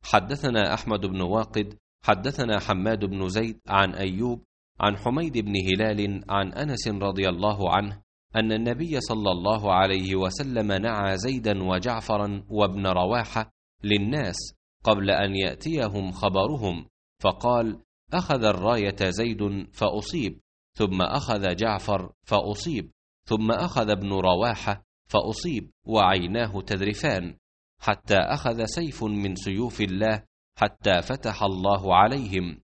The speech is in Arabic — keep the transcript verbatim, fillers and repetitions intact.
حدثنا أحمد بن واقد حدثنا حماد بن زيد عن أيوب عن حميد بن هلال عن أنس رضي الله عنه أن النبي صلى الله عليه وسلم نعى زيدا وجعفرا وابن رواحة للناس قبل أن يأتيهم خبرهم، فقال: أخذ الراية زيد فأصيب، ثم أخذ جعفر فأصيب، ثم أخذ ابن رواحة فأصيب وعيناه تذرفان، حتى أخذ سيف من سيوف الله حتى فتح الله عليهم،